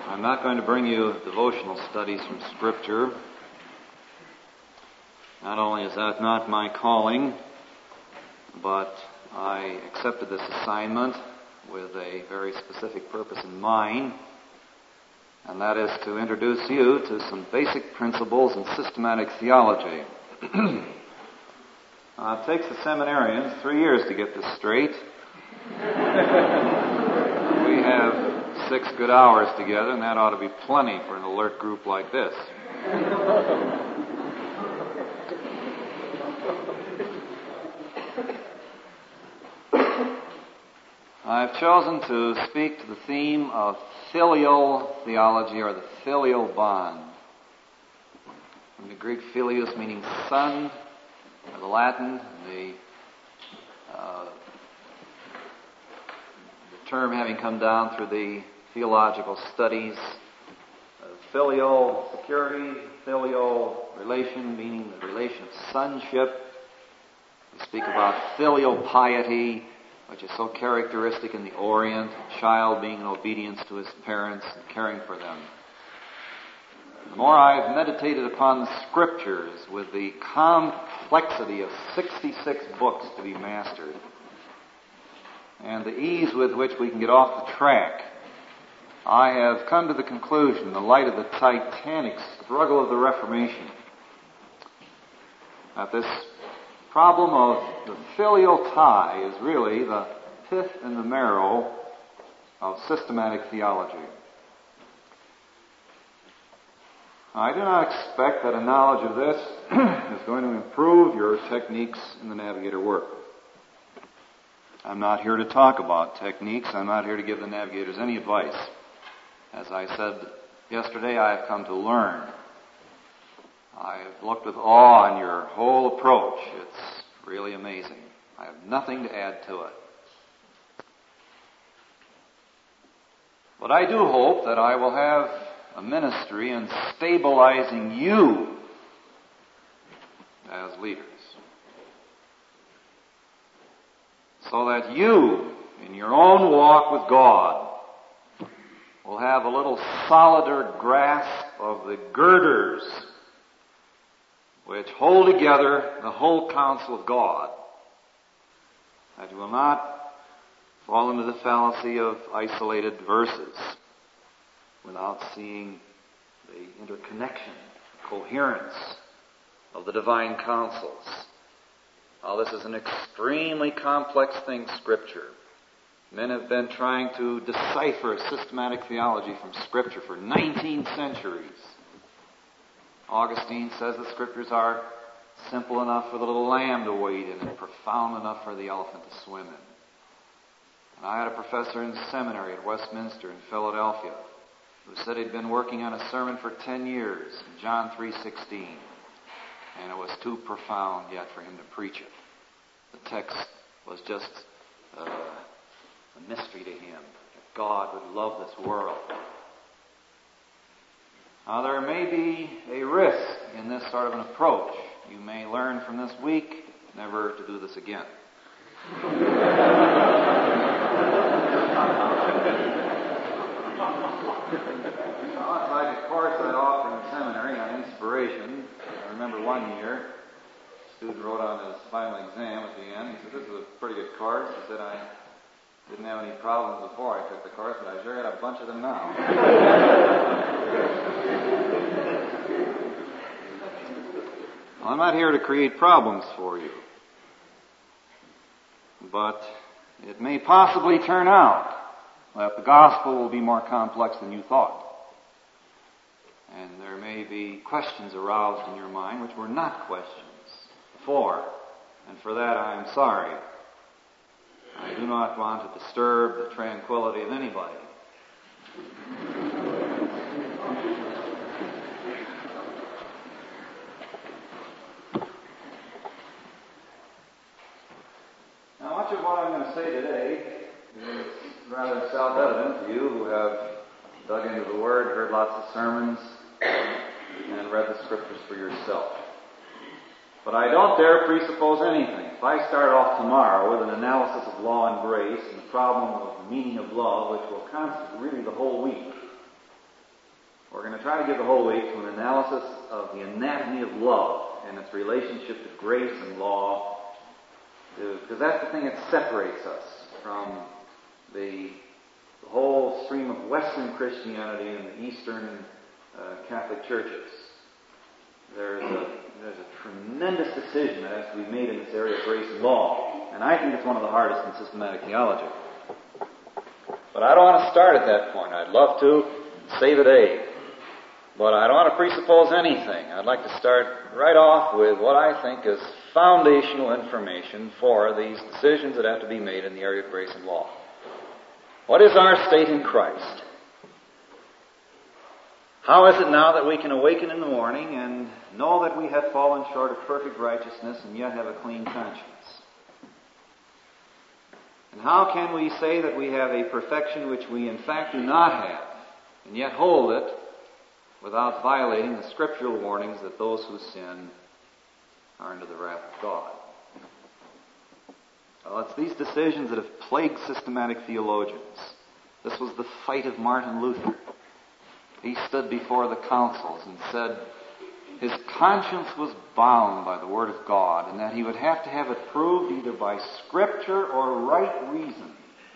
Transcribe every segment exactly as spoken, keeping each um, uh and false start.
I'm not going to bring you devotional studies from Scripture. Not only is that not my calling, but I accepted this assignment with a very specific purpose in mind, and that is to introduce you to some basic principles in systematic theology. uh, it takes the seminarians three years to get this straight. We have six good hours together, and that ought to be plenty for an alert group like this. I've chosen to speak to the theme of filial theology, or the filial bond. From the Greek filius meaning son, or the Latin, the, uh, the term having come down through the theological studies, uh, filial security, filial relation, meaning the relation of sonship. We speak about filial piety, which is so characteristic in the Orient, a child being in obedience to his parents and caring for them. The more I've meditated upon the Scriptures with the complexity of sixty-six books to be mastered, and the ease with which we can get off the track, I have come to the conclusion, in the light of the titanic struggle of the Reformation, that this problem of the filial tie is really the pith and the marrow of systematic theology. I do not expect that a knowledge of this is going to improve your techniques in the Navigator work. I'm not here to talk about techniques. I'm not here to give the navigators any advice. As I said yesterday, I have come to learn. I have looked with awe on your whole approach. It's really amazing. I have nothing to add to it. But I do hope that I will have a ministry in stabilizing you as leaders, so that you, in your own walk with God, will have a little solider grasp of the girders which hold together the whole counsel of God, that you will not fall into the fallacy of isolated verses without seeing the interconnection, the coherence of the divine counsels. Now, this is an extremely complex thing, Scripture. Men have been trying to decipher systematic theology from Scripture for nineteen centuries. Augustine says the Scriptures are simple enough for the little lamb to wade in and profound enough for the elephant to swim in. And I had a professor in the seminary at Westminster in Philadelphia who said he'd been working on a sermon for ten years, John three sixteen, and it was too profound yet for him to preach it. The text was just uh, a mystery to him, that God would love this world. Now, there may be a risk in this sort of an approach. You may learn from this week never to do this again. Well, like a course I offered in seminary on inspiration. I remember one year, a student wrote on his final exam at the end. He said, "This is a pretty good course." He said, "I didn't have any problems before I took the course, but I sure got a bunch of them now." Well, I'm not here to create problems for you, but it may possibly turn out that the gospel will be more complex than you thought. And there may be questions aroused in your mind which were not questions before, and for that I am sorry. I do not want to disturb the tranquility of anybody. Now, much of what I'm going to say today is rather self-evident to you who have dug into the Word, heard lots of sermons, and read the Scriptures for yourself. But I don't dare presuppose anything. If I start off tomorrow with an analysis of law and grace and the problem of the meaning of love, which will constitute really the whole week, try to give the whole week to an analysis of the anatomy of love and its relationship to grace and law, because that's the thing that separates us from the, the whole stream of Western Christianity and the Eastern uh, Catholic churches. There's a, there's a tremendous decision that has to be made in this area of grace and law, and I think it's one of the hardest in systematic theology. But I don't want to start at that point. I'd love to save a day. But I don't want to presuppose anything. I'd like to start right off with what I think is foundational information for these decisions that have to be made in the area of grace and law. What is our state in Christ? How is it now that we can awaken in the morning and know that we have fallen short of perfect righteousness and yet have a clean conscience? And how can we say that we have a perfection which we in fact do not have, and yet hold it without violating the scriptural warnings that those who sin are under the wrath of God? Well, it's these decisions that have plagued systematic theologians. This was the fight of Martin Luther. He stood before the councils and said his conscience was bound by the Word of God, and that he would have to have it proved either by Scripture or right reason.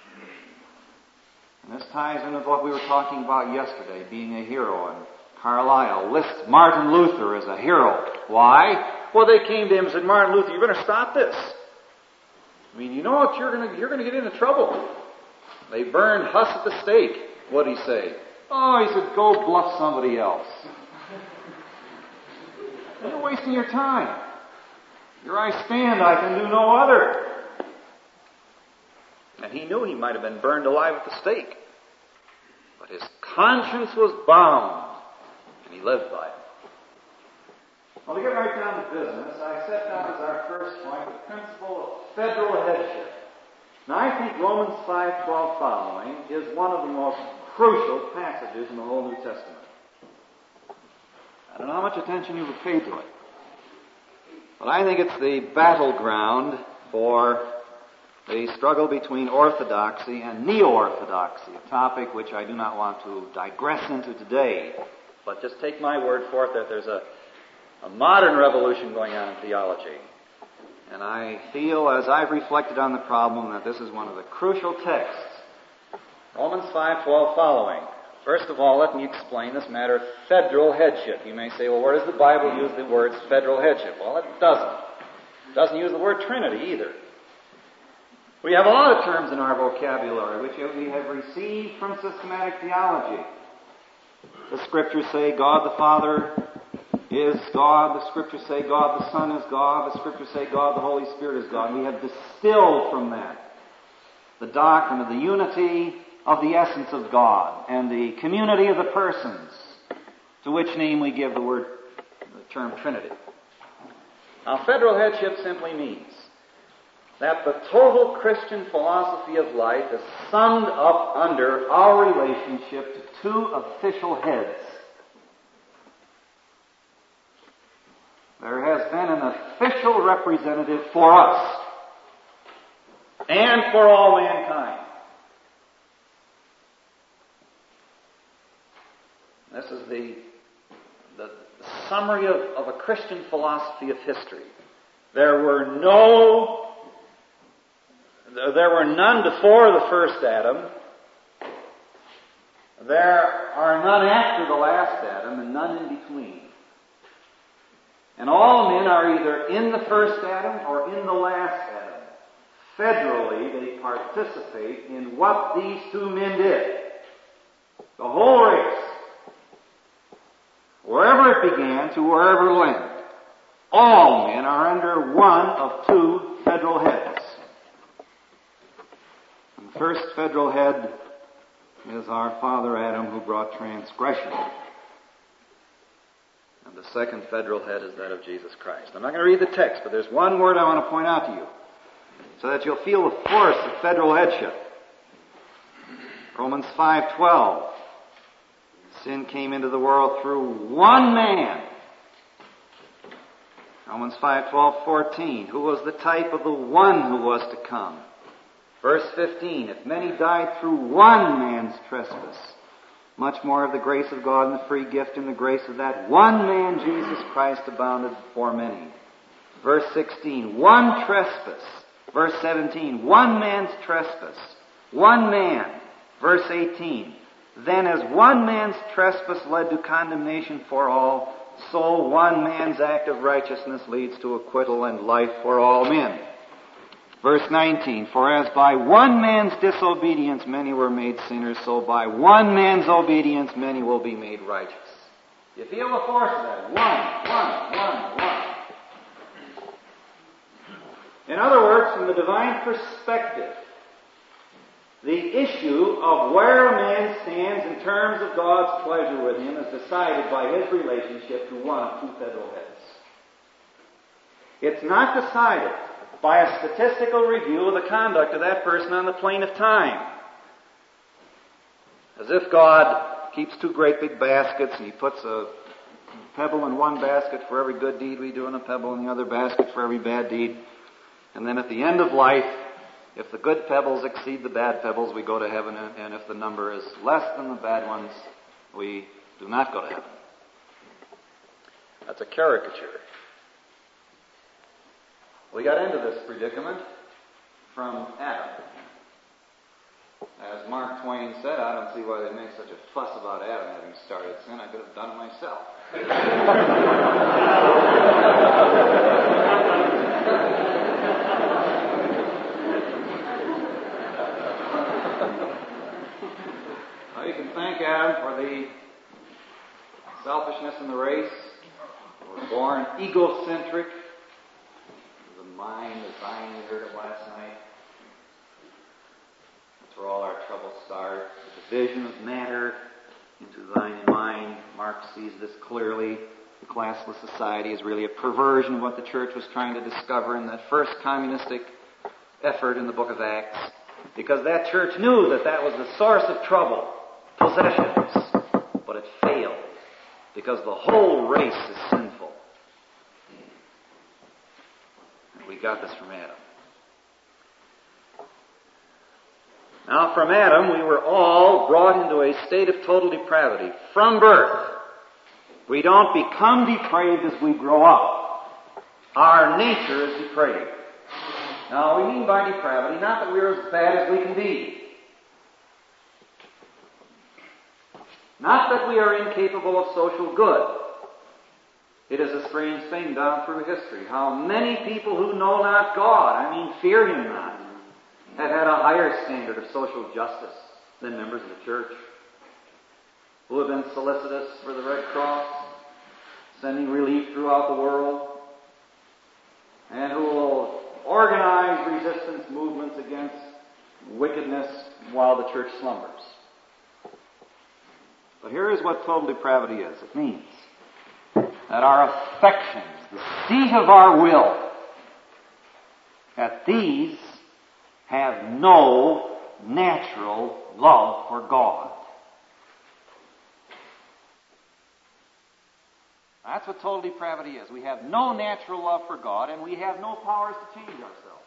And this ties in with what we were talking about yesterday, being a hero. And Carlyle lists Martin Luther as a hero. Why? Well, they came to him and said, Martin Luther, you better stop this. I mean, you know what? You're going to you're going to get into trouble. They burned Huss at the stake. What did he say? Oh, he said, go bluff somebody else. You're wasting your time. Here I stand, I can do no other. And he knew he might have been burned alive at the stake. But his conscience was bound, and he lived by it. Well, to get right down to business, I set down as our first point the principle of federal headship. Now, I think Romans five twelve following is one of the most crucial passages in the whole New Testament. I don't know how much attention you've paid to it, but I think it's the battleground for the struggle between orthodoxy and neo-orthodoxy, a topic which I do not want to digress into today, but just take my word for it that there's a, a modern revolution going on in theology. And I feel, as I've reflected on the problem, that this is one of the crucial texts. Romans five twelve following. First of all, let me explain this matter of federal headship. You may say, well, where does the Bible use the words federal headship? Well, it doesn't. It doesn't use the word Trinity either. We have a lot of terms in our vocabulary which we have received from systematic theology. The Scriptures say God the Father is God. The Scriptures say God the Son is God. The Scriptures say God the Holy Spirit is God. And we have distilled from that the doctrine of the unity of the essence of God and the community of the persons, to which name we give the word, the term Trinity. Now, federal headship simply means that the total Christian philosophy of life is summed up under our relationship to two official heads. There has been an official representative for us and for all mankind. This is the, the summary of, of a Christian philosophy of history. There were no, there were none before the first Adam. There are none after the last Adam, and none in between. And all men are either in the first Adam or in the last Adam. Federally, they participate in what these two men did. The whole race. Wherever it began to wherever it went. All men are under one of two federal heads. And the first federal head is our father Adam, who brought transgression. And the second federal head is that of Jesus Christ. I'm not going to read the text, but there's one word I want to point out to you so that you'll feel the force of federal headship. Romans five twelve. Sin came into the world through one man. Romans five twelve fourteen. Who was the type of the one who was to come? Verse fifteen. If many died through one man's trespass, much more of the grace of God and the free gift and the grace of that one man, Jesus Christ, abounded for many. Verse sixteen, one trespass. Verse seventeen, one man's trespass. One man. Verse eighteen, then as one man's trespass led to condemnation for all, so one man's act of righteousness leads to acquittal and life for all men. Verse nineteen, for as by one man's disobedience many were made sinners, so by one man's obedience many will be made righteous. You feel the force of that? One, one, one, one. In other words, from the divine perspective, the issue of where a man stands in terms of God's pleasure with him is decided by his relationship to one of two federal heads. It's not decided by a statistical review of the conduct of that person on the plane of time. As if God keeps two great big baskets and He puts a pebble in one basket for every good deed we do and a pebble in the other basket for every bad deed. And then at the end of life, if the good pebbles exceed the bad pebbles, we go to heaven, and if the number is less than the bad ones, we do not go to heaven. That's a caricature. We got into this predicament from Adam. As Mark Twain said, I don't see why they make such a fuss about Adam having started sin. I could have done it myself. Well, you can thank Adam for the selfishness in the race. We're born egocentric. The mind, the thine, we heard it last night. That's where all our troubles start. The division of matter into thine and mine. Marx sees this clearly. The classless society is really a perversion of what the church was trying to discover in that first communistic effort in the book of Acts. Because that church knew that that was the source of trouble, possessions. But it failed. Because the whole race is sinful. And we got this from Adam. Now, from Adam, we were all brought into a state of total depravity from birth. We don't become depraved as we grow up. Our nature is depraved. Now, we mean by depravity not that we're as bad as we can be. Not that we are incapable of social good. It is a strange thing down through history how many people who know not God, I mean fear Him not, have had a higher standard of social justice than members of the church, who have been solicitous for the Red Cross, sending relief throughout the world, and who will organize resistance movements against wickedness while the church slumbers. But here is what total depravity is. It means that our affections, the seat of our will, that these have no natural love for God. That's what total depravity is. We have no natural love for God, and we have no powers to change ourselves.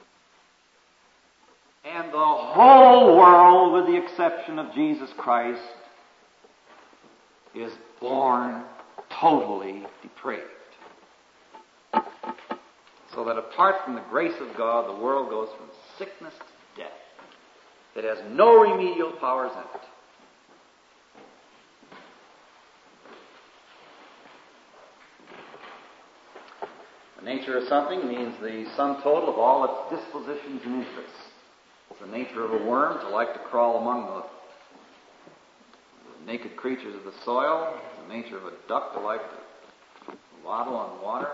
And the whole world, with the exception of Jesus Christ, is born totally depraved. So that apart from the grace of God, the world goes from sickness to death. It has no remedial powers in it. The nature of something means the sum total of all its dispositions and interests. It's the nature of a worm to like to crawl among the naked creatures of the soil. It's the nature of a duck to like to waddle on water.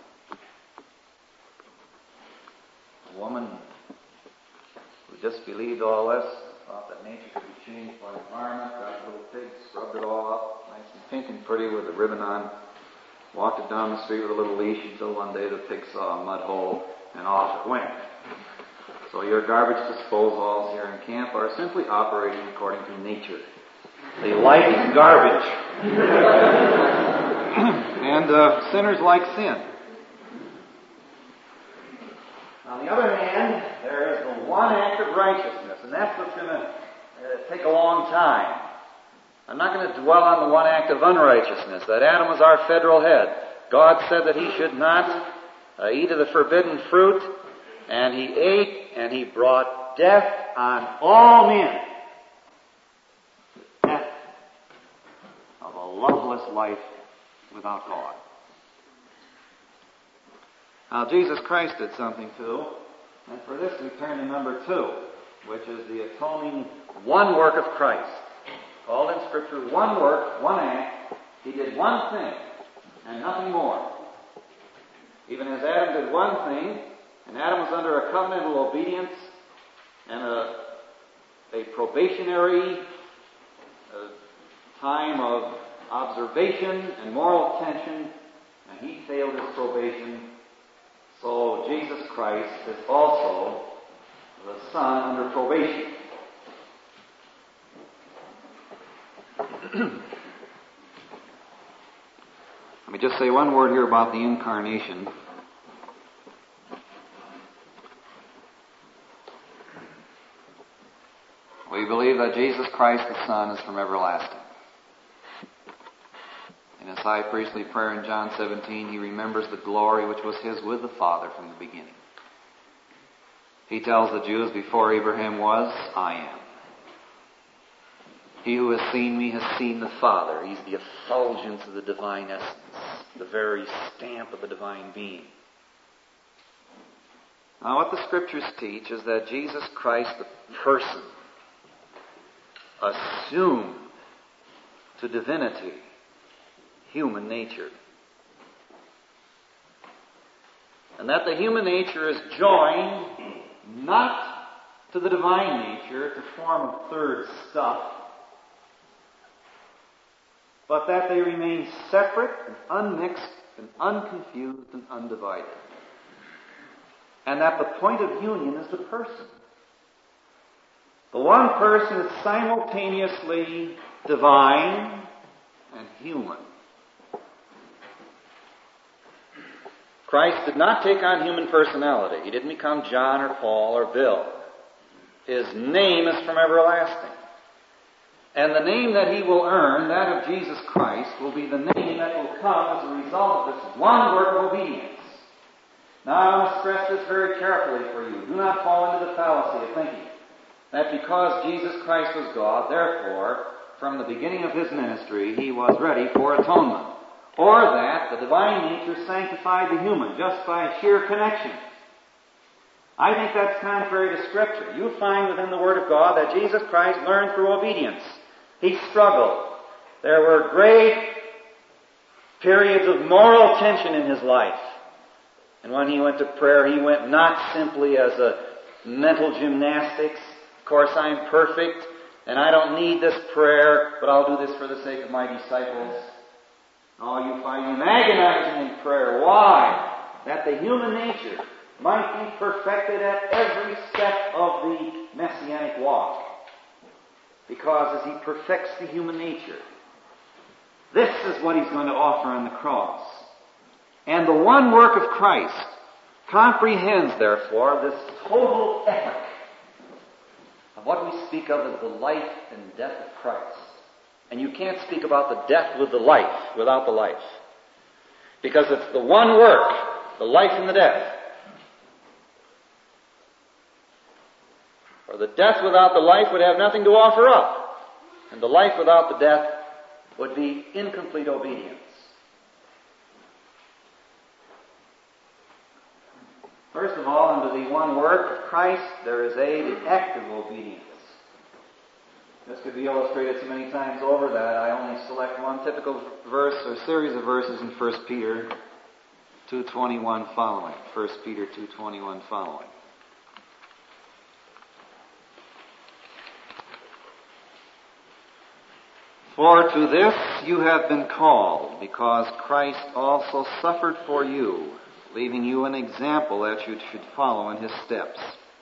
A woman who disbelieved all this, thought that nature could be changed by environment, got a little pig, scrubbed it all up, nice and pink and pretty with a ribbon on, walked it down the street with a little leash until one day the pig saw a mud hole and off it went. So your garbage disposals here in camp are simply operating according to nature. They like garbage. And uh, sinners like sin. On the other hand, there is the one act of righteousness, and that's what's going to uh, take a long time I'm not going to dwell on the one act of unrighteousness, that Adam was our federal head. God said that he should not uh, eat of the forbidden fruit, and he ate, and he brought death on all men. Death of a loveless life without God. Now, Jesus Christ did something too, and for this we turn to number two, which is the atoning one work of Christ. Called in Scripture one work, one act. He did one thing, and nothing more. Even as Adam did one thing, and Adam was under a covenantal obedience and a, a probationary uh, time of observation and moral tension, and he failed his probation. So Jesus Christ is also the Son under probation. Let me just say one word here about the incarnation. We believe that Jesus Christ the Son is from everlasting. In his high priestly prayer in John seventeen, he remembers the glory which was his with the Father from the beginning. He tells the Jews, before Abraham was, I am. He who has seen me has seen the Father. He's the effulgence of the divine essence, the very stamp of the divine being. Now, what the Scriptures teach is that Jesus Christ, the person, assumed to divinity human nature. And that the human nature is joined not to the divine nature to form a third stuff, but that they remain separate and unmixed and unconfused and undivided. And that the point of union is the person. The one person is simultaneously divine and human. Christ did not take on human personality. He didn't become John or Paul or Bill. His name is from everlasting. And the name that he will earn, that of Jesus Christ, will be the name that will come as a result of this one work of obedience. Now I want to stress this very carefully for you. Do not fall into the fallacy of thinking that because Jesus Christ was God, therefore, from the beginning of his ministry, he was ready for atonement. Or that the divine nature sanctified the human just by sheer connection. I think that's contrary to Scripture. You find within the Word of God that Jesus Christ learned through obedience. He struggled. There were great periods of moral tension in his life. And when he went to prayer, he went not simply as a mental gymnastics. Of course, I'm perfect, and I don't need this prayer, but I'll do this for the sake of my disciples. Oh, you find him agonizing in prayer. Why? That the human nature might be perfected at every step of the messianic walk. Because as he perfects the human nature, this is what he's going to offer on the cross. And the one work of Christ comprehends, therefore, this total epic of what we speak of as the life and death of Christ. And you can't speak about the death with the life without the life. Because it's the one work, the life and the death. For the death without the life would have nothing to offer up. And the life without the death would be incomplete obedience. First of all, under the one work of Christ, there is a the active obedience. This could be illustrated so many times over that I only select one typical verse or series of verses in First Peter two twenty-one following. First Peter two twenty-one following. For to this you have been called, because Christ also suffered for you, leaving you an example that you should follow in his steps.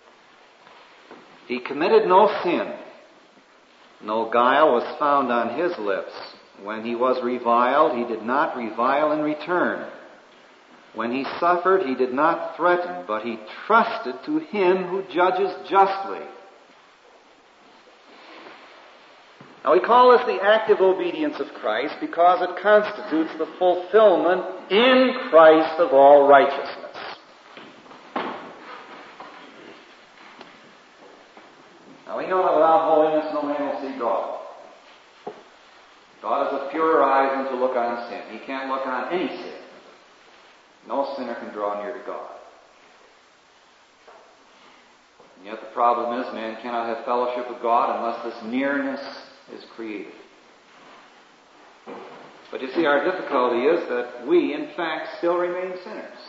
He committed no sin. No guile was found on his lips. When he was reviled, he did not revile in return. When he suffered, he did not threaten, but he trusted to him who judges justly. Now we call this the active obedience of Christ because it constitutes the fulfillment in Christ of all righteousness. Now we know that without holiness no man will see God. God has a purer eyes than to look on sin. He can't look on any sin. No sinner can draw near to God. And yet the problem is man cannot have fellowship with God unless this nearness is created. But you see, our difficulty is that we, in fact, still remain sinners.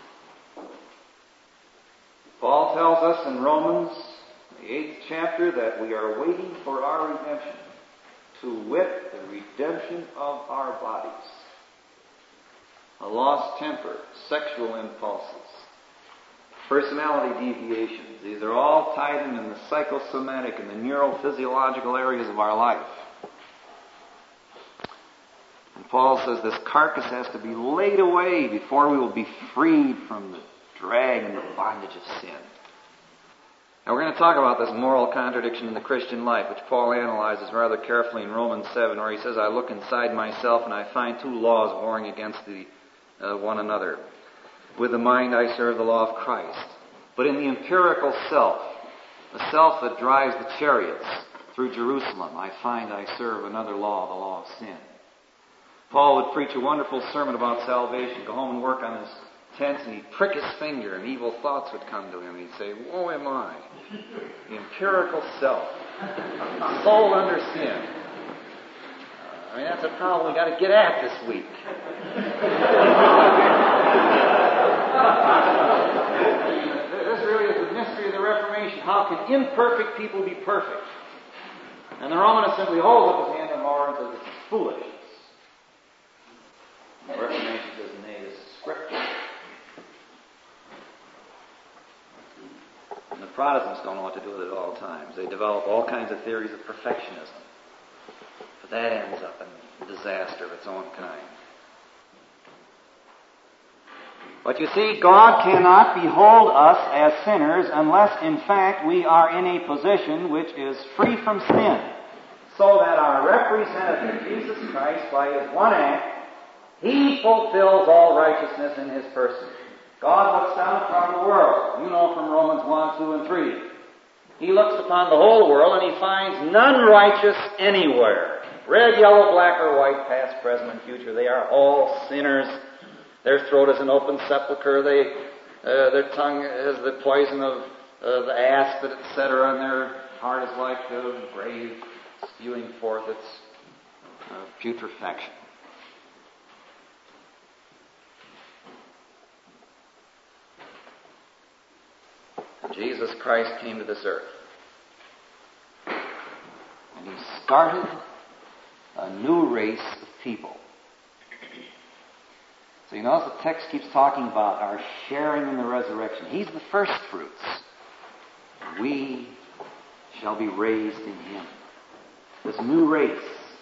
Paul tells us in Romans, the eighth chapter, that we are waiting for our redemption, to wit, the redemption of our bodies. A lost temper, sexual impulses, personality deviations. These are all tied in in the psychosomatic and the neurophysiological areas of our life. And Paul says this carcass has to be laid away before we will be freed from the drag and the bondage of sin. Now we're going to talk about this moral contradiction in the Christian life, which Paul analyzes rather carefully in Romans seven, where he says, I look inside myself and I find two laws warring against the, uh, one another. With the mind I serve the law of Christ. But in the empirical self, the self that drives the chariots through Jerusalem, I find I serve another law, the law of sin. Paul would preach a wonderful sermon about salvation, go home and work on his tents, and he'd prick his finger and evil thoughts would come to him. He'd say, woe am I, the empirical self, soul under sin. Uh, I mean, that's a problem we got to get at this week. This really is the mystery of the Reformation. How can imperfect people be perfect? And the Romanist simply holds up his hand in horror and says, this is foolishness. The Reformation says, nay, this is Scripture. And the Protestants don't know what to do with it at all times. They develop all kinds of theories of perfectionism. But that ends up in disaster of its own kind. But you see, God cannot behold us as sinners unless, in fact, we are in a position which is free from sin, so that our representative, Jesus Christ, by His one act, He fulfills all righteousness in His person. God looks down upon the world. You know from Romans one, two, and three. He looks upon the whole world and He finds none righteous anywhere. Red, yellow, black, or white, past, present, and future. They are all sinners. Their throat is an open sepulchre. They, uh, their tongue is the poison of uh, the asp, et cetera. And their heart is like the grave, spewing forth its uh, putrefaction. And Jesus Christ came to this earth. And He started a new race of people. So you notice the text keeps talking about our sharing in the resurrection. He's the first fruits. We shall be raised in Him. This new race.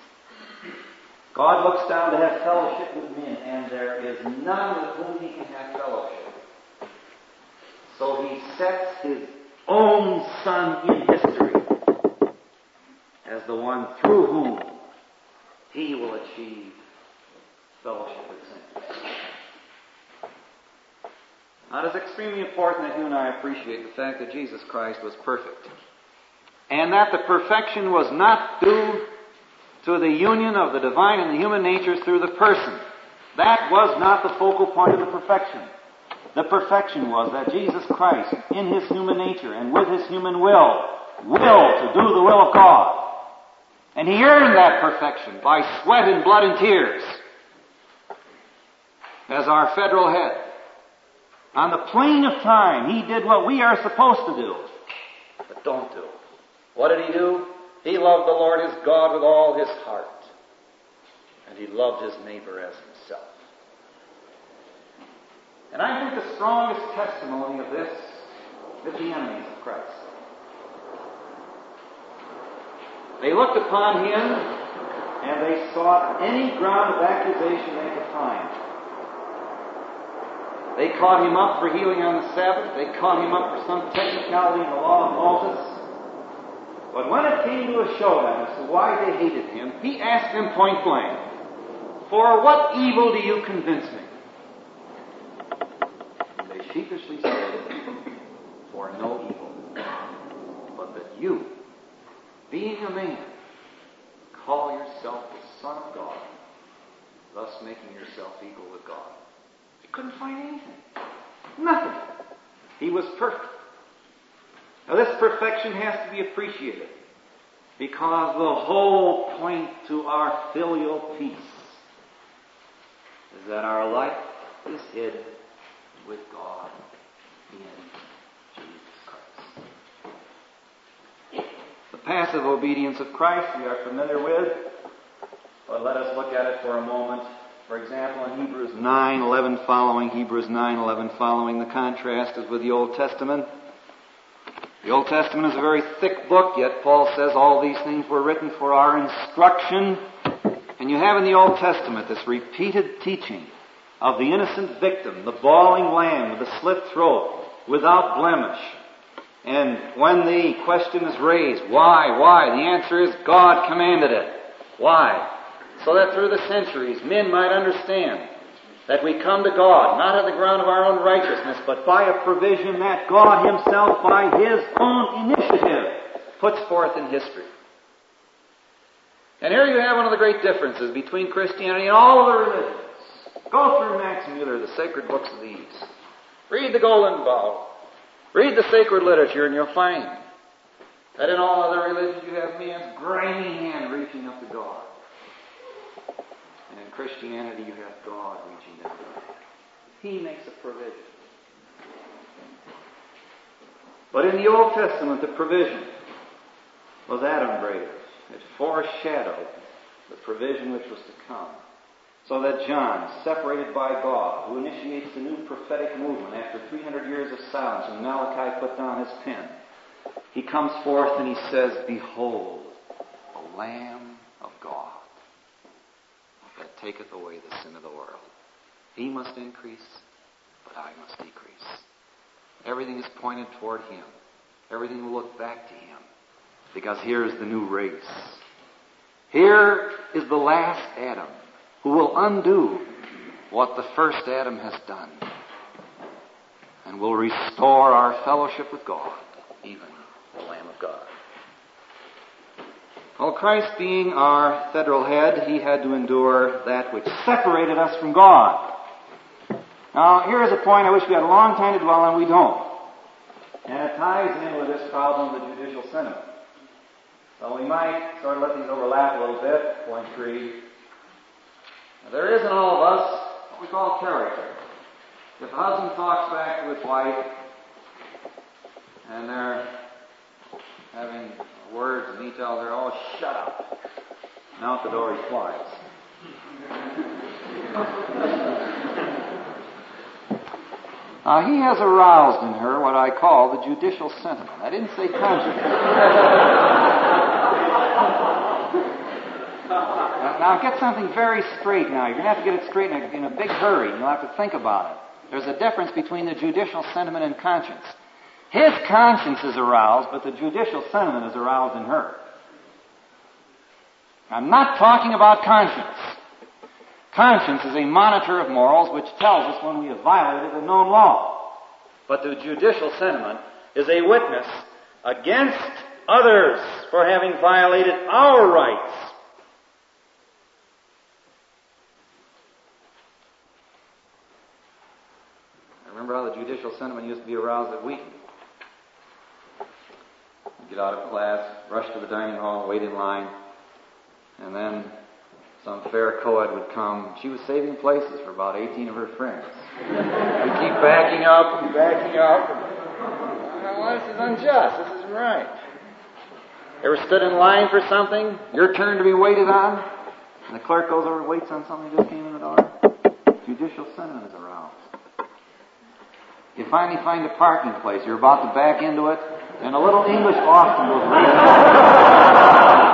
God looks down to have fellowship with men, and there is none with whom He can have fellowship. So He sets His own Son in history as the one through whom He will achieve fellowship with sinners. Now, it is extremely important that you and I appreciate the fact that Jesus Christ was perfect. And that the perfection was not due to the union of the divine and the human natures through the person. That was not the focal point of the perfection. The perfection was that Jesus Christ, in His human nature and with His human will, willed to do the will of God. And He earned that perfection by sweat and blood and tears as our federal head. On the plane of time, He did what we are supposed to do, but don't do. What did He do? He loved the Lord His God with all His heart. And He loved His neighbor as Himself. And I think the strongest testimony of this is the enemies of Christ. They looked upon Him and they sought any ground of accusation they could find. They caught Him up for healing on the Sabbath. They caught Him up for some technicality in the law of Moses. But when it came to a showdown as to why they hated him, he asked them point blank, "For what evil do you convince me?" And they sheepishly said, "For no evil, but that you, being a man, call yourself the Son of God, thus making yourself equal with God." He couldn't find anything. Nothing. He was perfect. Now this perfection has to be appreciated because the whole point to our filial peace is that our life is hid with God in Jesus Christ. The passive obedience of Christ we are familiar with, but let us look at it for a moment. For example, in Hebrews nine eleven following, Hebrews nine eleven following, the contrast is with the Old Testament. The Old Testament is a very thick book, yet Paul says all these things were written for our instruction. And you have in the Old Testament this repeated teaching of the innocent victim, the bawling lamb with the slit throat, without blemish. And when the question is raised, why, why? The answer is God commanded it. Why? So that through the centuries men might understand that we come to God, not on the ground of our own righteousness, but by a provision that God Himself, by His own initiative, puts forth in history. And here you have one of the great differences between Christianity and all other religions. Go through Max Mueller, the sacred books of the East. Read the Golden Bough. Read the sacred literature, and you'll find that in all other religions you have man's grimy hand reaching up to God. And in Christianity, you have God reaching down. He makes a provision. But in the Old Testament, the provision was Adam greater. It foreshadowed the provision which was to come. So that John, separated by God, who initiates the new prophetic movement after three hundred years of silence, when Malachi put down his pen, he comes forth and he says, "Behold, the Lamb of God, that taketh away the sin of the world. He must increase, but I must decrease." Everything is pointed toward Him. Everything will look back to Him. Because here is the new race. Here is the last Adam who will undo what the first Adam has done and will restore our fellowship with God, even the Lamb of God. Well, Christ being our federal head, He had to endure that which separated us from God. Now, here is a point I wish we had a long time to dwell on. We don't. And it ties in with this problem of the judicial sentiment. So we might sort of let these overlap a little bit. Point three. Now, there is in all of us what we call character. If a husband talks back to his wife, and they're having words, and he tells her, "Oh, shut up," and out the door he flies. Now, he has aroused in her what I call the judicial sentiment. I didn't say conscience. now, now, get something very straight now. You're going to have to get it straight in a, in a big hurry. You'll have to think about it. There's a difference between the judicial sentiment and conscience. His conscience is aroused, but the judicial sentiment is aroused in her. I'm not talking about conscience. Conscience is a monitor of morals which tells us when we have violated a known law. But the judicial sentiment is a witness against others for having violated our rights. I remember how the judicial sentiment used to be aroused at Wheaton. Get out of class, rush to the dining hall, wait in line, and then some fair co-ed would come. She was saving places for about eighteen of her friends. We'd keep backing up and backing up. Well, this is unjust. This isn't right. Ever stood in line for something? Your turn to be waited on? And the clerk goes over and waits on something that just came in the door? Judicial sentiment is aroused. You finally find a parking place. You're about to back into it, and a little English Boston goes racing over.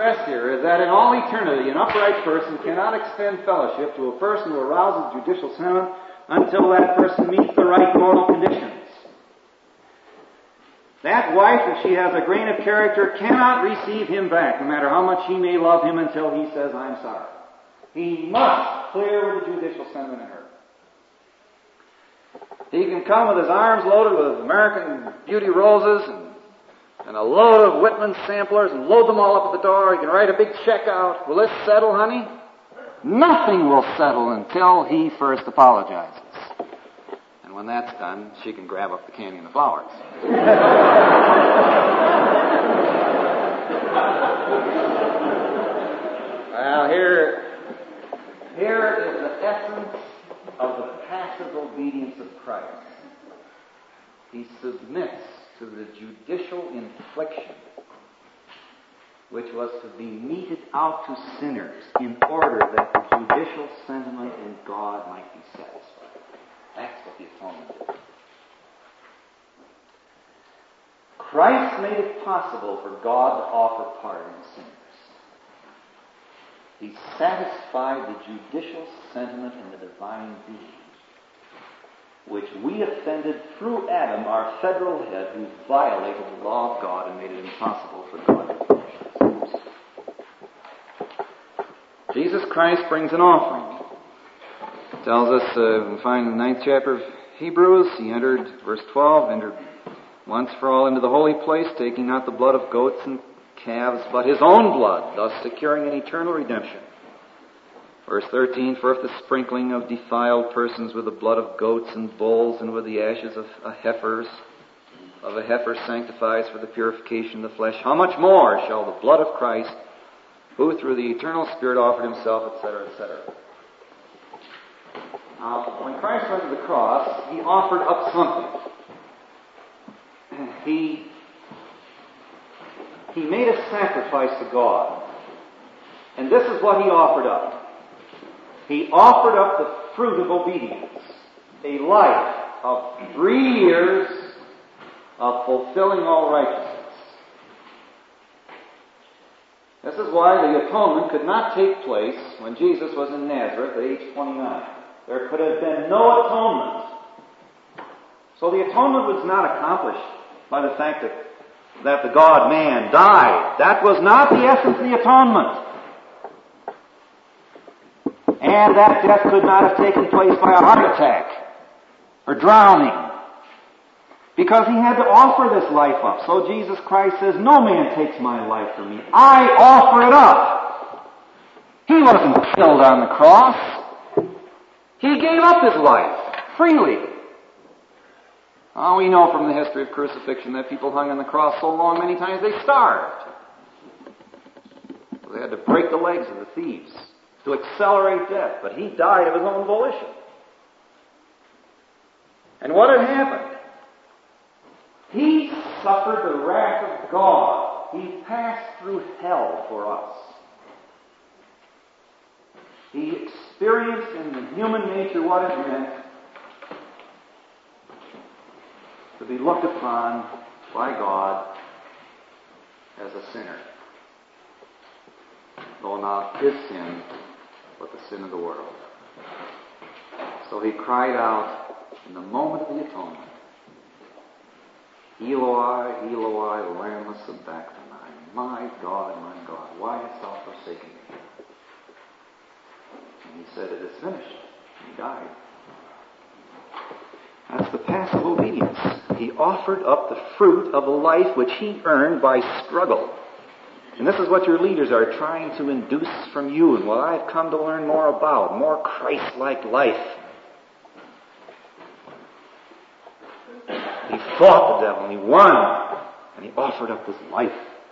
stress here is that in all eternity, an upright person cannot extend fellowship to a person who arouses judicial sentiment until that person meets the right moral conditions. That wife, if she has a grain of character, cannot receive him back, no matter how much she may love him, until he says, I'm sorry. He must clear with the judicial sentiment in her. He can come with his arms loaded with American Beauty roses and, and a load of Whitman samplers and load them all up at the door. He can write a big check out. Will this settle, honey? Nothing will settle until he first apologizes. And when that's done, she can grab up the candy and the flowers. Well, here, here is the essence of the passive obedience of Christ. He submits to the judicial infliction which was to be meted out to sinners in order that the judicial sentiment in God might be satisfied. That's what the atonement is. Christ made it possible for God to offer pardon to sinners. He satisfied the judicial sentiment in the divine being, which we offended through Adam, our federal head, who violated the law of God and made it impossible for God to punish us. Jesus Christ brings an offering. It tells us, uh, we find in the ninth chapter of Hebrews, he entered, verse twelve, entered once for all into the holy place, taking not the blood of goats and calves, but his own blood, thus securing an eternal redemption. Verse thirteen, for if the sprinkling of defiled persons with the blood of goats and bulls and with the ashes of a heifers, of a heifer sanctifies for the purification of the flesh, how much more shall the blood of Christ, who through the eternal Spirit offered himself, et cetera, et cetera. Now, when Christ went to the cross, he offered up something. He, he made a sacrifice to God. And this is what he offered up. He offered up the fruit of obedience, a life of three years of fulfilling all righteousness. This is why the atonement could not take place when Jesus was in Nazareth at age twenty-nine. There could have been no atonement. So the atonement was not accomplished by the fact that, that the God-man died. That was not the essence of the atonement. And that death could not have taken place by a heart attack or drowning, because he had to offer this life up. So Jesus Christ says, no man takes my life from me. I offer it up. He wasn't killed on the cross. He gave up his life freely. Oh, we know from the history of crucifixion that people hung on the cross so long many times they starved. They had to break the legs of the thieves to accelerate death, but he died of his own volition. And what had happened? He suffered the wrath of God. He passed through hell for us. He experienced in the human nature what it meant to be looked upon by God as a sinner. Though not his sin, but the sin of the world. So he cried out in the moment of the atonement, Eloi, Eloi, lama sabachthani, my God, my God, why hast thou forsaken me? And he said, it is finished. He died. That's the passive obedience. He offered up the fruit of a life which he earned by struggle. And this is what your leaders are trying to induce from you, and what I've come to learn more about, more Christ-like life. He fought the devil, and he won, and he offered up his life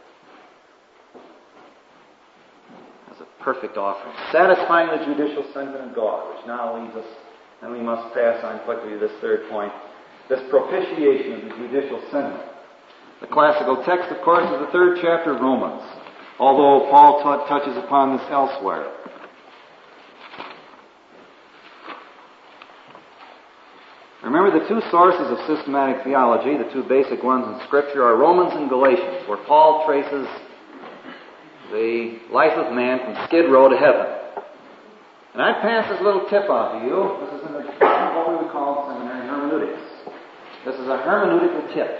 as a perfect offering, satisfying the judicial sentiment of God, which now leads us, and we must pass on quickly to this third point, this propitiation of the judicial sentiment. The classical text, of course, is the third chapter of Romans, although Paul t- touches upon this elsewhere. Remember, the two sources of systematic theology, the two basic ones in Scripture, are Romans and Galatians, where Paul traces the life of man from Skid Row to heaven. And I pass this little tip out to you. This is in the department of what we would call seminary hermeneutics. This is a hermeneutical tip.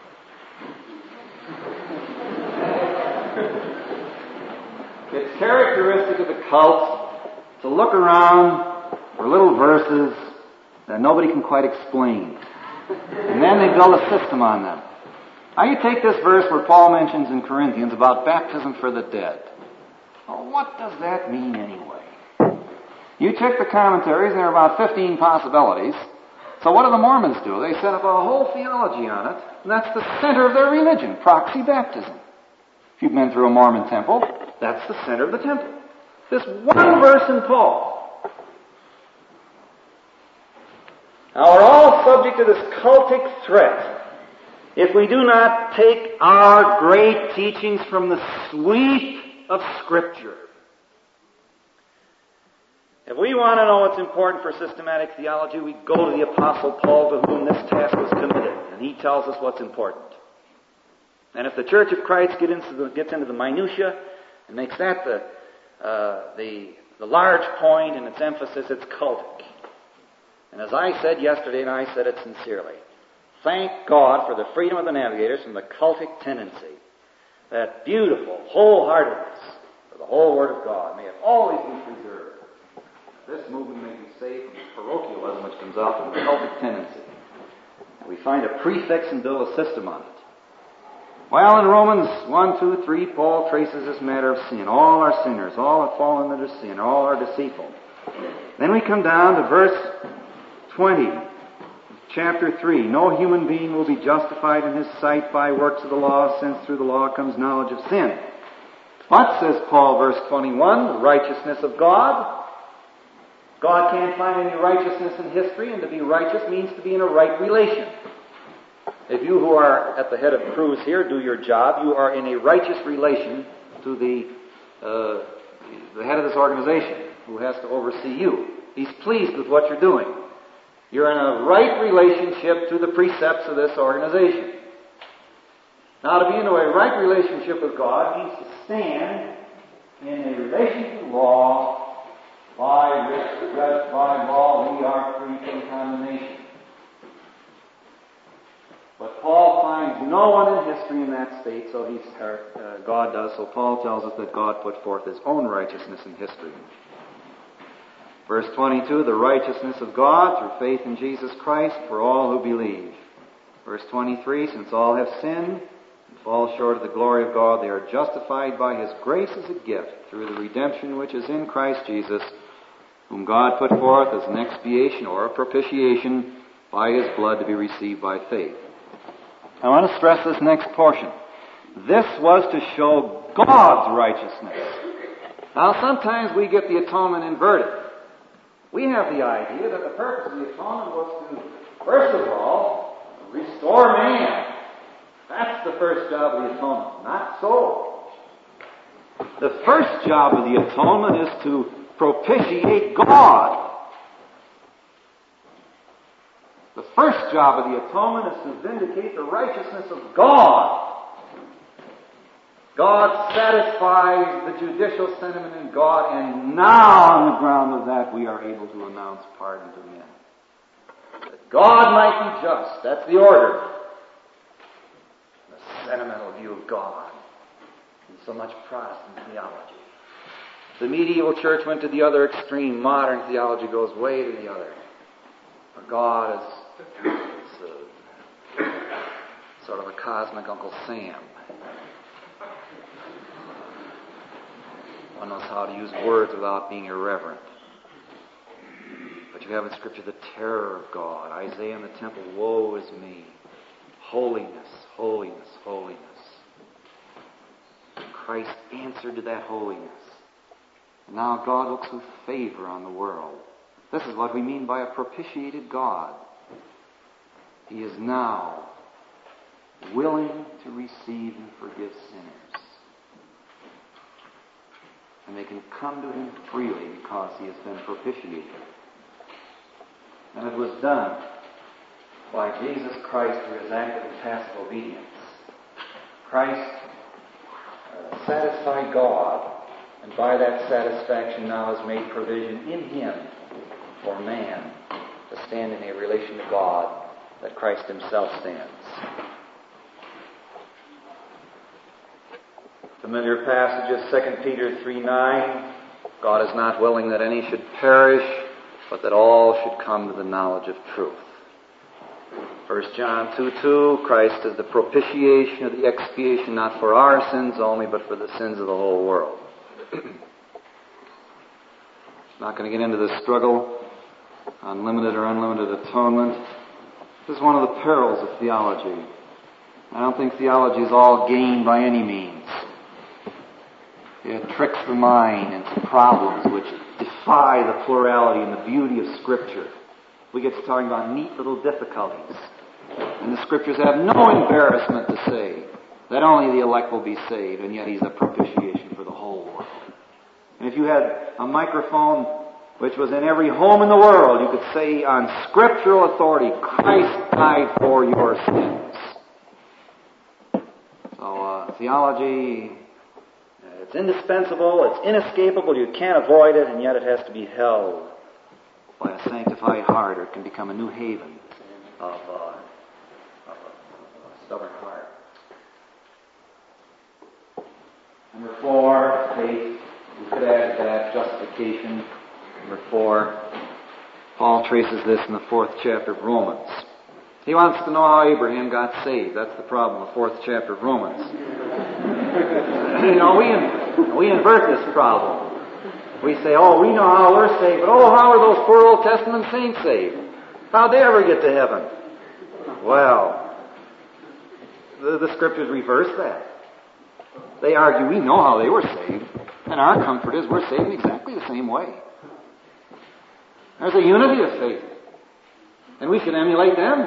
It's characteristic of the cults to look around for little verses that nobody can quite explain. And then they build a system on them. Now you take this verse where Paul mentions in Corinthians about baptism for the dead. Well, what does that mean anyway? You check the commentaries, and there are about fifteen possibilities. So what do the Mormons do? They set up a whole theology on it, and that's the center of their religion, proxy baptism. If you've been through a Mormon temple, that's the center of the temple. This one verse in Paul. Now we're all subject to this cultic threat if we do not take our great teachings from the sweep of Scripture. If we want to know what's important for systematic theology, we go to the Apostle Paul, to whom this task was committed, and he tells us what's important. And if the Church of Christ get into the, gets into the minutia and makes that the, uh, the, the large point in its emphasis, it's cultic. And as I said yesterday, and I said it sincerely, thank God for the freedom of the navigators from the cultic tendency. That beautiful wholeheartedness for the whole Word of God may it always be preserved. This movement may be saved from the parochialism which comes out from the cultic tendency. And we find a prefix and build a system on it. Well, in Romans one, two, three, Paul traces this matter of sin. All are sinners. All have fallen under sin. All are deceitful. Then we come down to verse twenty, chapter three. No human being will be justified in his sight by works of the law, since through the law comes knowledge of sin. But, says Paul, verse twenty-one, the righteousness of God. God can't find any righteousness in history, and to be righteous means to be in a right relation. If you who are at the head of crews here do your job, you are in a righteous relation to the uh, the head of this organization, who has to oversee you. He's pleased with what you're doing. You're in a right relationship to the precepts of this organization. Now, to be in a right relationship with God means to stand in a relation to law, by which, judged by law, we are free from condemnation. But Paul finds no one in history in that state, so he's, uh, God does. So Paul tells us that God put forth his own righteousness in history. Verse twenty-two, the righteousness of God through faith in Jesus Christ for all who believe. Verse twenty-three, since all have sinned and fall short of the glory of God, they are justified by his grace as a gift through the redemption which is in Christ Jesus, whom God put forth as an expiation or a propitiation by his blood to be received by faith. I want to stress this next portion. This was to show God's righteousness. Now, sometimes we get the atonement inverted. We have the idea that the purpose of the atonement was to, first of all, restore man. That's the first job of the atonement. Not so. The first job of the atonement is to propitiate God. The first job of the atonement is to vindicate the righteousness of God. God satisfies the judicial sentiment in God, and now on the ground of that we are able to announce pardon to men. That God might be just. That's the order. The sentimental view of God in so much Protestant theology. The medieval church went to the other extreme. Modern theology goes way to the other. For God is it's a, sort of a cosmic Uncle Sam. One knows how to use words without being irreverent. But you have in Scripture the terror of God. Isaiah in the temple, woe is me. Holiness, holiness, holiness. Christ answered to that holiness. Now God looks with favor on the world. This is what we mean by a propitiated God. He is now willing to receive and forgive sinners. And they can come to him freely because he has been propitiated. And it was done by Jesus Christ through his active and passive obedience. Christ uh, satisfy God, and by that satisfaction now has made provision in Him for man to stand in a relation to God that Christ Himself stands. Familiar passages, Second Peter three nine, God is not willing that any should perish, but that all should come to the knowledge of truth. First John two two, Christ is the propitiation of the expiation, not for our sins only, but for the sins of the whole world. Not going to get into the struggle on limited or unlimited atonement. This is one of the perils of theology. I don't think theology is all gain by any means. It tricks the mind into problems which defy the plurality and the beauty of Scripture. We get to talking about neat little difficulties. And the Scriptures have no embarrassment to say that only the elect will be saved, and yet He's a propitiation for the whole world. And if you had a microphone which was in every home in the world, you could say on scriptural authority, Christ died for your sins. So uh, theology, it's indispensable, it's inescapable, you can't avoid it, and yet it has to be held by a sanctified heart, or it can become a new haven of, uh, of a stubborn heart. Number four, faith. We could add to that justification. Number four, Paul traces this in the fourth chapter of Romans. He wants to know how Abraham got saved. That's the problem, the fourth chapter of Romans. You know, we, we invert this problem. We say, oh, we know how we're saved, but oh, how are those poor Old Testament saints saved? How'd they ever get to heaven? Well, the, the Scriptures reverse that. They argue we know how they were saved, and our comfort is we're saved exactly the same way. There's a unity of faith, and we should emulate them.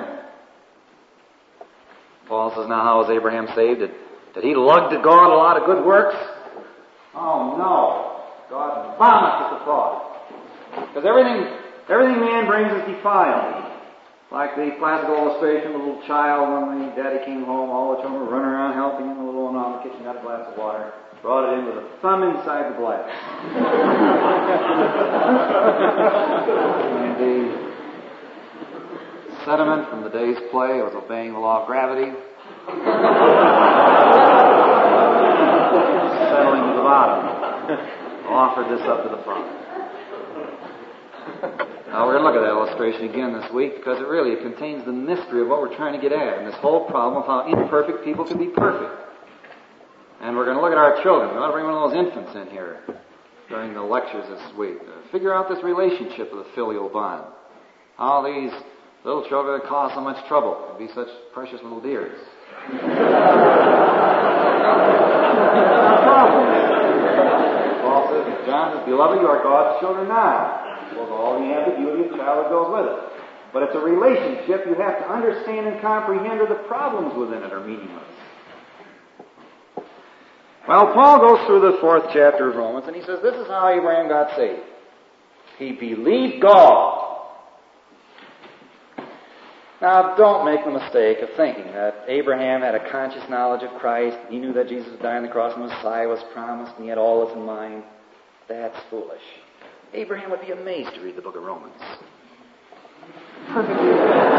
Paul says, now how was Abraham saved? Did, did he lug to God a lot of good works? Oh, no. God vomits at the thought. Because everything, everything man brings is defiled. Like the classical illustration of the little child when the daddy came home, all the children were running around helping him, the little one out in the kitchen got a glass of water, brought it in with a thumb inside the glass. And the sediment from the day's play was obeying the law of gravity, settling to the bottom. Offered this up to the Father. Now we're going to look at that illustration again this week because it really contains the mystery of what we're trying to get at and this whole problem of how imperfect people can be perfect. And we're going to look at our children. We ought to bring one of those infants in here during the lectures this week. Uh, figure out this relationship of the filial bond. How these little children cause so much trouble and be such precious little dears. Paul says, John says, beloved, you are God's children now. Well, all the ambiguity of childhood goes with it. But it's a relationship you have to understand and comprehend, or the problems within it are meaningless. Well, Paul goes through the fourth chapter of Romans, and he says, this is how Abraham got saved. He believed God. Now, don't make the mistake of thinking that Abraham had a conscious knowledge of Christ. He knew that Jesus would die on the cross and the Messiah was promised, and he had all this in mind. That's foolish. Abraham would be amazed to read the book of Romans. Perfectly.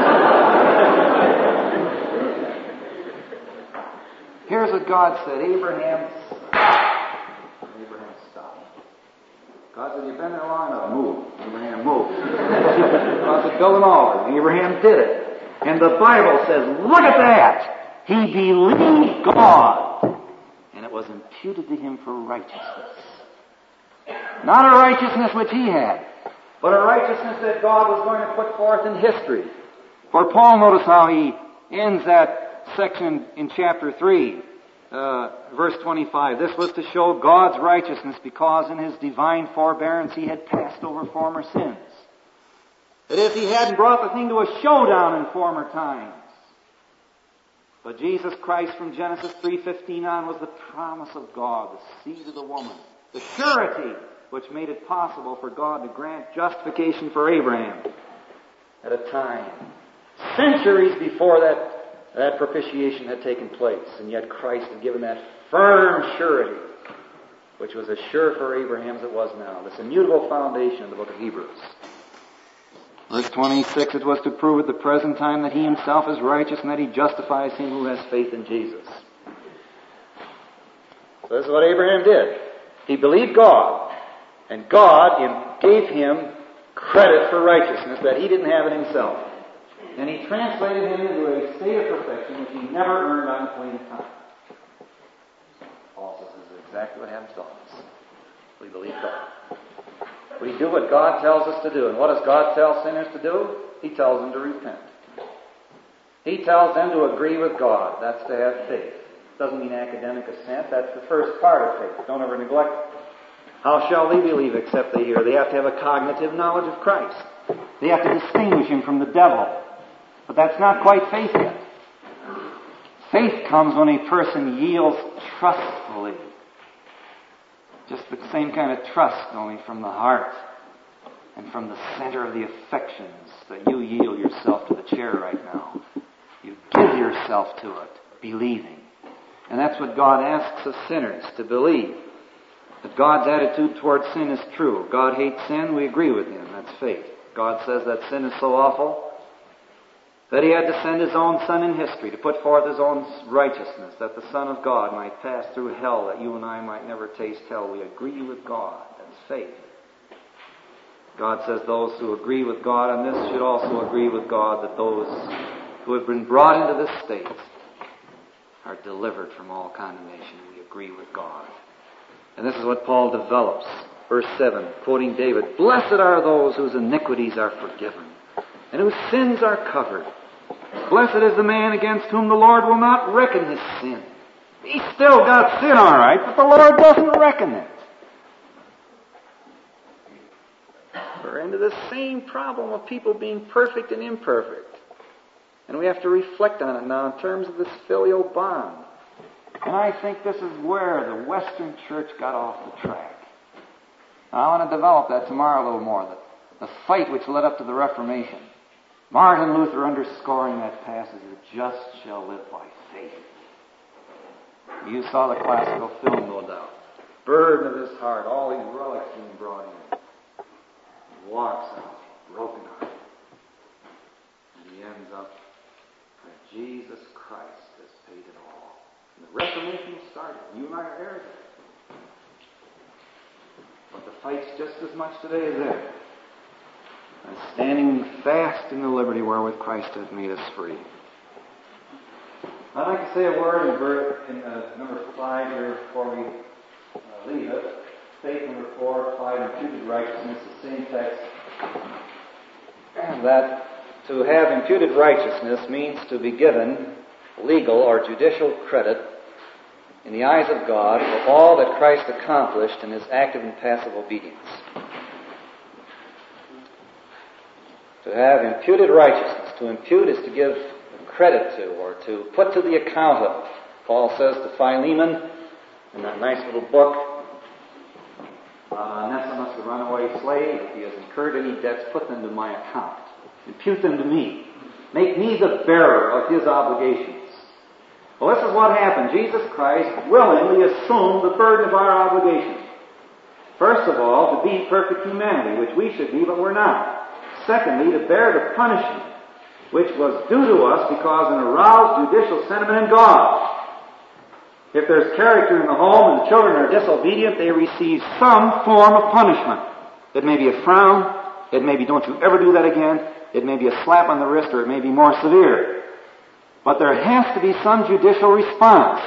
Here's what God said. Abraham, stop. Abraham, stop. God said, you've been there long enough. Move. Abraham, move. God said, build an altar. Abraham did it. And the Bible says, look at that. He believed God. And it was imputed to him for righteousness. Not a righteousness which he had, but a righteousness that God was going to put forth in history. For Paul, notice how he ends that section in chapter three, uh, verse twenty-five. This was to show God's righteousness because in his divine forbearance he had passed over former sins. That is, he hadn't brought the thing to a showdown in former times. But Jesus Christ from Genesis three fifteen on was the promise of God, the seed of the woman, the surety which made it possible for God to grant justification for Abraham at a time centuries before that That propitiation had taken place, and yet Christ had given that firm surety, which was as sure for Abraham as it was now, this immutable foundation in the book of Hebrews. Verse twenty-six, it was to prove at the present time that he himself is righteous and that he justifies him who has faith in Jesus. So this is what Abraham did. He believed God, and God gave him credit for righteousness that he didn't have in himself. And he translated him into a state of perfection which he never earned on appointed time. Paul says this is exactly what happens to us. We believe God. We do what God tells us to do. And what does God tell sinners to do? He tells them to repent. He tells them to agree with God. That's to have faith. Doesn't mean academic assent. That's the first part of faith. Don't ever neglect it. How shall they believe except they hear? They have to have a cognitive knowledge of Christ. They have to distinguish him from the devil. But that's not quite faith yet. Faith comes when a person yields trustfully. Just the same kind of trust, only from the heart and from the center of the affections, that you yield yourself to the chair right now. You give yourself to it, believing. And that's what God asks of sinners, to believe. That God's attitude towards sin is true. God hates sin, we agree with him. That's faith. God says that sin is so awful that he had to send his own Son in history to put forth his own righteousness, that the Son of God might pass through hell, that you and I might never taste hell. We agree with God. That's faith. God says those who agree with God on this should also agree with God that those who have been brought into this state are delivered from all condemnation. We agree with God. And this is what Paul develops. Verse seven, quoting David, "Blessed are those whose iniquities are forgiven, and whose sins are covered. Blessed is the man against whom the Lord will not reckon his sin." He's still got sin, all right, but the Lord doesn't reckon it. We're into the same problem of people being perfect and imperfect. And we have to reflect on it now in terms of this filial bond. And I think this is where the Western Church got off the track. Now, I want to develop that tomorrow a little more, the, the fight which led up to the Reformation. Martin Luther underscoring that passage, "The just shall live by faith." You saw the classical film, no doubt. Burden of his heart, all these relics being brought in. He walks out, broken hearted. And he ends up that Jesus Christ has paid it all. And the Reformation started. You and I are heirs of it. But the fight's just as much today as ever. And standing fast in the liberty wherewith Christ has made us free. I'd like to say a word in, verse, in uh, number five here before we uh, leave it. Faith number four, applied imputed righteousness, the same text. And that to have imputed righteousness means to be given legal or judicial credit in the eyes of God for all that Christ accomplished in his active and passive obedience. To have imputed righteousness. To impute is to give credit to, or to put to the account of. Paul says to Philemon in that nice little book, uh, Onesimus, the runaway slave, if he has incurred any debts, put them to my account. Impute them to me. Make me the bearer of his obligations. Well, this is what happened. Jesus Christ willingly assumed the burden of our obligations. First of all, to be perfect humanity, which we should be, but we're not. Secondly, to bear the punishment which was due to us because an aroused judicial sentiment in God. If there's character in the home and the children are disobedient, they receive some form of punishment. It may be a frown. It may be, "Don't you ever do that again." It may be a slap on the wrist, or it may be more severe. But there has to be some judicial response.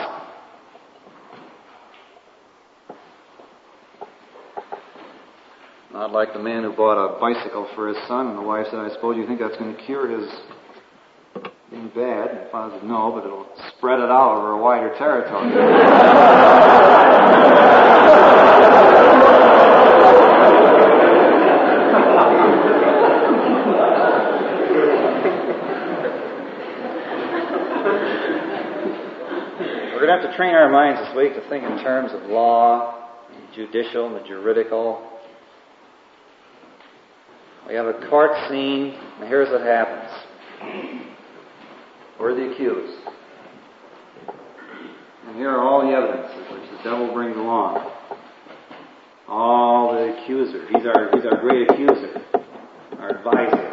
Not like the man who bought a bicycle for his son, and the wife said, "I suppose you think that's going to cure his being bad?" And the father said, "No, but it'll spread it out over a wider territory." We're going to have to train our minds this week to think in terms of law, and judicial, and the juridical. We have a court scene, and here's what happens. We're the accused. And here are all the evidences which the devil brings along. All the accuser. He's our, he's our great accuser. Our advisor.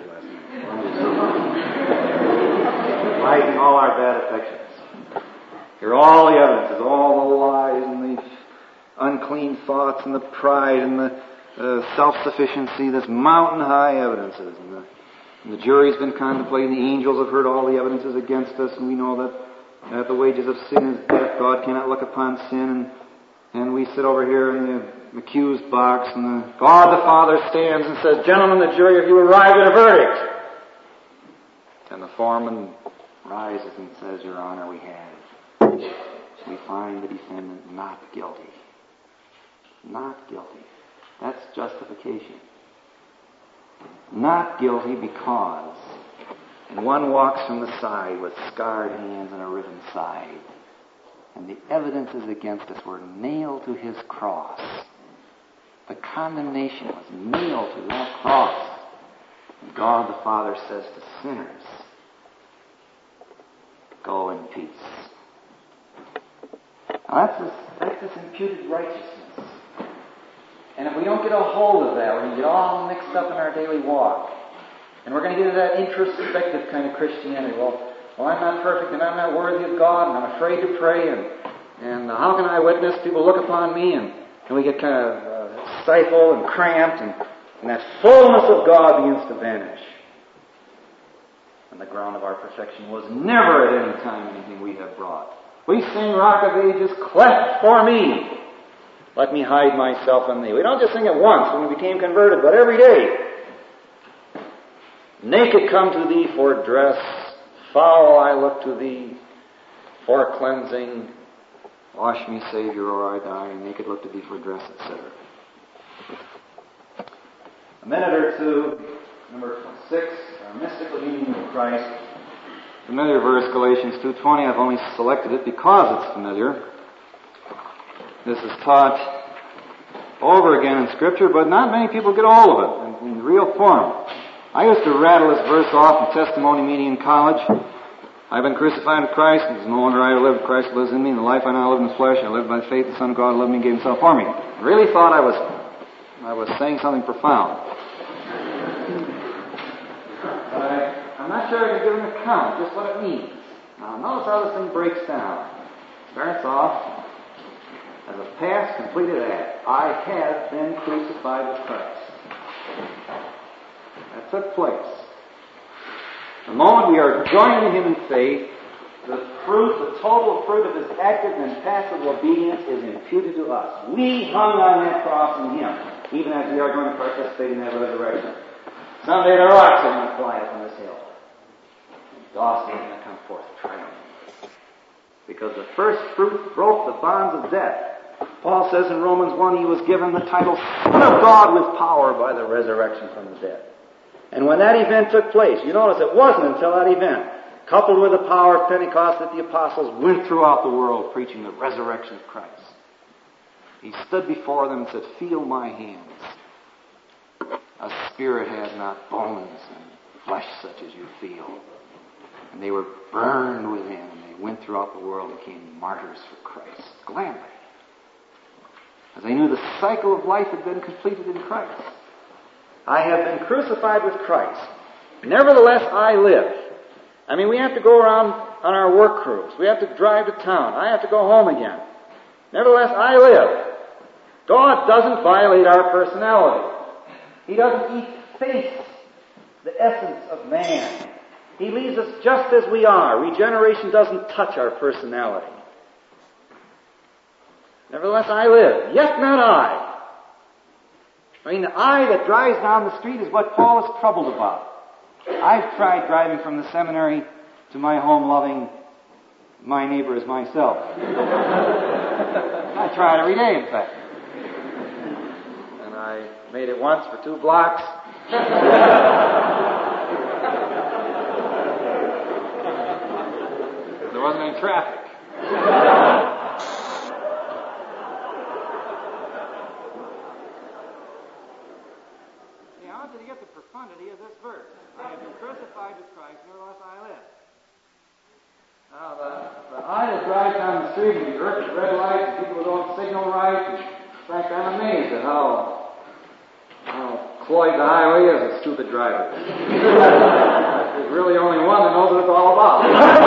Advising all our bad affections. Here are all the evidences, all the lies and the unclean thoughts and the pride and the uh, self-sufficiency, this mountain-high evidences. And the, and the jury's been contemplating, the angels have heard all the evidences against us, and we know that, that the wages of sin is death. God cannot look upon sin. And, and we sit over here in the accused box, and the, God the Father stands and says, "Gentlemen, the jury, have you arrived at a verdict?" And the foreman rises and says, "Your Honor, we have. We find the defendant not guilty." Not guilty. That's justification. Not guilty because, and one walks from the side with scarred hands and a riven side, and the evidences against us were nailed to his cross. The condemnation was nailed to that cross. And God the Father says to sinners, "Go in peace." Now that's this, that's this imputed righteousness. And if we don't get a hold of that, we're going to get all mixed up in our daily walk. And we're going to get into that introspective kind of Christianity. Well, well, I'm not perfect and I'm not worthy of God and I'm afraid to pray and, and uh, how can I witness? People look upon me, and, and we get kind of uh, stifled and cramped, and, and that fullness of God begins to vanish. And the ground of our perfection was never at any time anything we have brought. We sing, "Rock of Ages, cleft for me. Let me hide myself in thee." We don't just sing it once when we became converted, but every day. "Naked come to thee for dress, foul I look to thee for cleansing. Wash me, Savior, or I die. Naked look to thee for dress," et cetera. A minute or two, number six, our mystical union with Christ. Familiar verse, Galatians two twenty. I've only selected it because it's familiar. This is taught over again in Scripture, but not many people get all of it in, in real form. I used to rattle this verse off in testimony meeting in college. "I've been crucified with Christ, and there's no longer I who live, Christ lives in me, and the life I now live in the flesh, I live by faith, the Son of God loved me and gave himself for me." I really thought I was I was saying something profound. But I, I'm not sure I can give an account of just what it means. Now notice how this thing breaks down. It starts off as a past completed act. I have been crucified with Christ. That took place. The moment we are joined to Him in faith, the fruit, the total fruit of His active and passive obedience is imputed to us. We hung on that cross in Him, even as we are going to participate in that resurrection. Someday the rocks are going to fly up on this hill. And Dawson is going to come forth triumphant. Because the first fruit broke the bonds of death. Paul says in Romans one, he was given the title Son of God with power by the resurrection from the dead. And when that event took place, you notice it wasn't until that event, coupled with the power of Pentecost, that the apostles went throughout the world preaching the resurrection of Christ. He stood before them and said, "Feel my hands. A spirit has not bones and flesh such as you feel." And they were burned within, and they went throughout the world and became martyrs for Christ, gladly. As they knew the cycle of life had been completed in Christ. "I have been crucified with Christ. Nevertheless, I live." I mean, we have to go around on our work crews. We have to drive to town. I have to go home again. Nevertheless, I live. God doesn't violate our personality. He doesn't efface the essence of man. He leaves us just as we are. Regeneration doesn't touch our personality. "Nevertheless, I live, yet not I." I mean, the I that drives down the street is what Paul is troubled about. I've tried driving from the seminary to my home loving my neighbor as myself. I try it every day, in fact. And I made it once for two blocks. There wasn't any traffic. How did he get the profundity of this verse? "I have been crucified with Christ, nevertheless I live." drive down the street and be hurt at red lights and people who don't signal right. And in fact, I'm amazed at how, how cloyed the highway is with stupid drivers. There's really only one that knows what it's all about.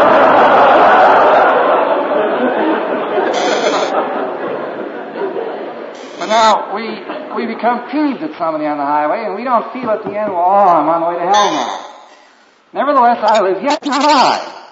But now, we, we become peeved at somebody on the highway, and we don't feel at the end, well, oh, I'm on the way to hell now. Nevertheless, I live, yet not I.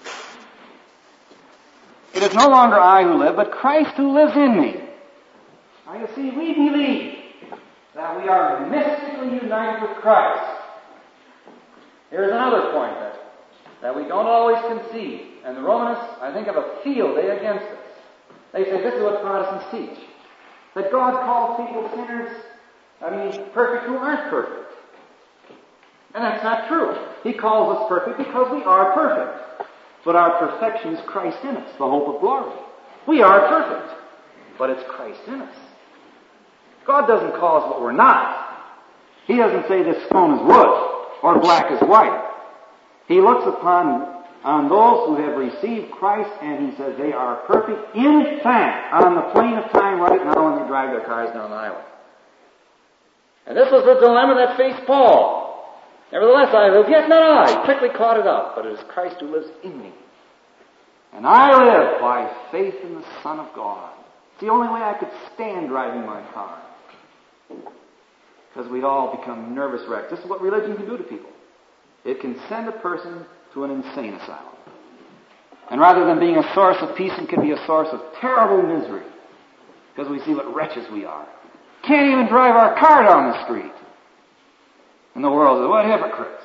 It is no longer I who live, but Christ who lives in me. Now you see, we believe that we are mystically united with Christ. Here's another point that, that we don't always concede. And the Romanists, I think, have a field day against us. They say this is what Protestants teach. That God calls people sinners, I mean, perfect who aren't perfect. And that's not true. He calls us perfect because we are perfect. But our perfection is Christ in us, the hope of glory. We are perfect, but it's Christ in us. God doesn't call us what we're not. He doesn't say this stone is wood or black is white. He looks upon on those who have received Christ, and he says they are perfect, in fact, on the plane of time right now when they drive their cars down the highway. And this was the dilemma that faced Paul. Nevertheless, I live, yet not I. He quickly caught it up, but it is Christ who lives in me. And I live by faith in the Son of God. It's the only way I could stand driving my car. Because we'd all become nervous wrecks. This is what religion can do to people. It can send a person to an insane asylum. And rather than being a source of peace, it can be a source of terrible misery. Because we see what wretches we are. Can't even drive our car down the street. And the world says, what hypocrites.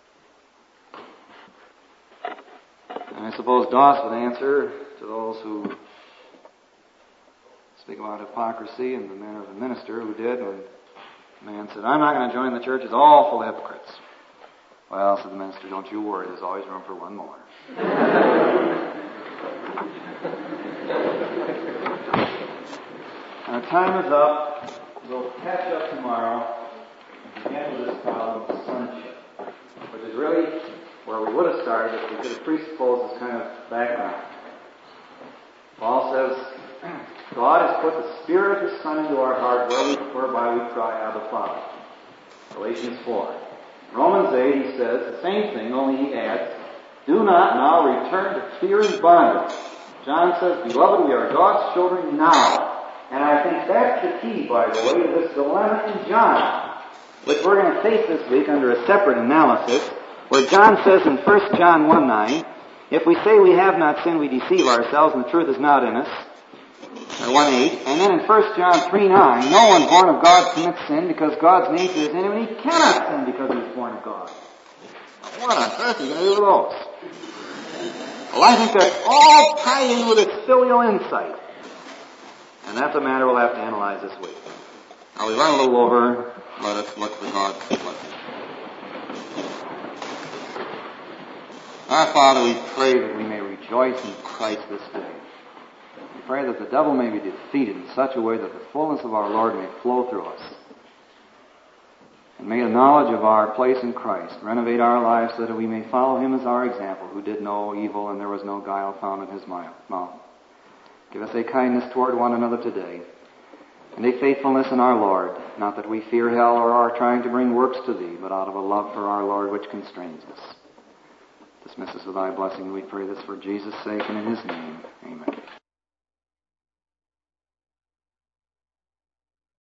And I suppose Doss would answer to those who speak about hypocrisy in the manner of the minister who did when the man said, I'm not going to join the church, it's all full of hypocrites. Well, said the minister, don't you worry, there's always room for one more. Our time is up. We'll catch up tomorrow and begin with this problem of sonship, which is really where we would have started if we could have presupposed this kind of background. Paul says, God has put the Spirit of His Son into our heart whereby we cry, Abba, Father. Galatians four. Romans eight, he says the same thing, only he adds, do not now return to fear and bondage. John says, beloved, we are God's children now. And I think that's the key, by the way, to this dilemma in John, which we're going to face this week under a separate analysis, where John says in First John one nine, if we say we have not sinned, we deceive ourselves, and the truth is not in us. Or one eight. And then in First John three nine, no one born of God commits sin because God's nature is in him, and he cannot sin because he is born of God. What on earth are you going to do with those? Well, I think they're all tied in with its filial insight. And that's a matter we'll have to analyze this week. Now, we run a little over. Let us look for God's blessing. Our Father, we pray that we may rejoice in Christ this day. We pray that the devil may be defeated in such a way that the fullness of our Lord may flow through us. And may the knowledge of our place in Christ renovate our lives so that we may follow Him as our example, who did no evil and there was no guile found in His mouth. Give us a kindness toward one another today, and a faithfulness in our Lord, not that we fear hell or are trying to bring works to Thee, but out of a love for our Lord which constrains us. Dismiss us with Thy blessing. We pray this for Jesus' sake and in His name. Amen.